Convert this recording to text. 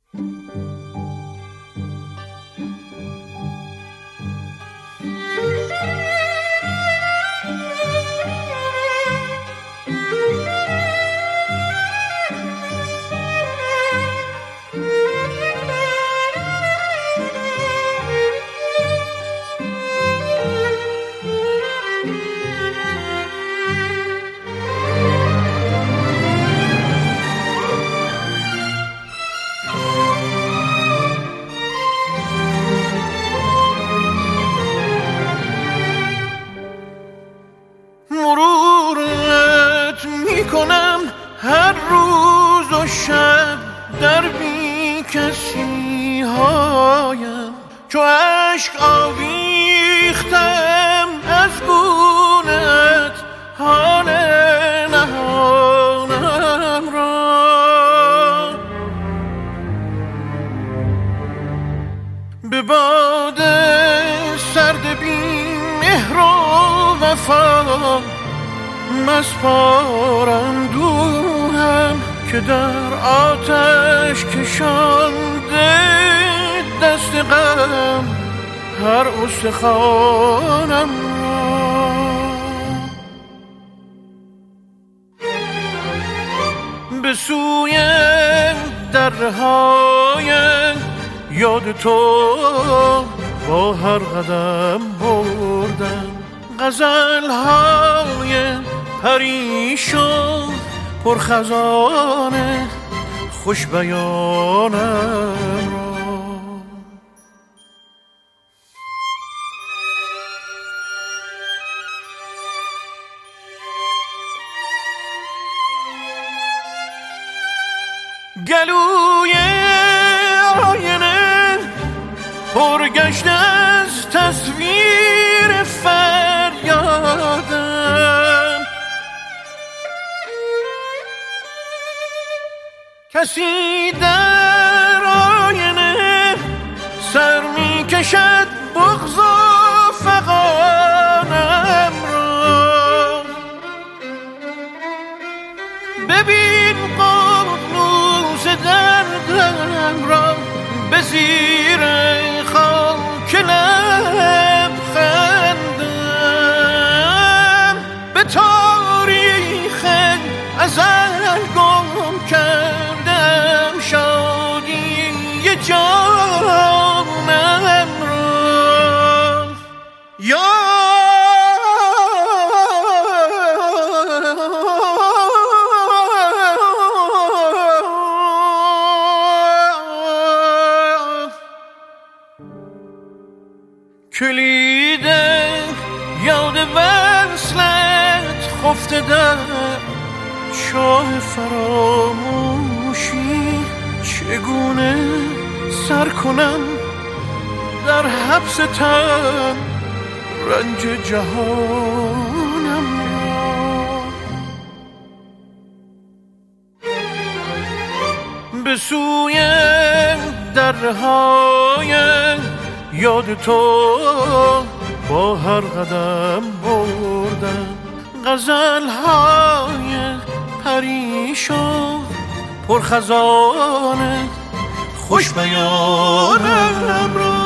مرورت میکنم هر روز و شب در بی کسی هایم، چو عشق آویختم از گونت حال نهانم را. به باد سرد بی مهر و وفا مسپارم دوهم، که در آتش کشانده دست غم هر استخوانم را. به سوی درهای یاد تو با هر قدم بردم، غزل‌های پریشان پرخزانه خوش بیانم را. گلوی آینه پرگشته از تصویر فریادم، کسی در آینه سر می کشد بغض و فغانم را. ببین ققنوس دردم را به زیر خاک لبخندم، به تاریخ ازل گم کردم شادی جانم را. یا کلید یاد وصلت خفته در چاه فراموشی، چگونه سر کنم در حبس تن رنج جهانم را. به سوی درهای یاد تو با هر قدم بردم، غزل‌های پریشان پرخزانه خوش بیانم را.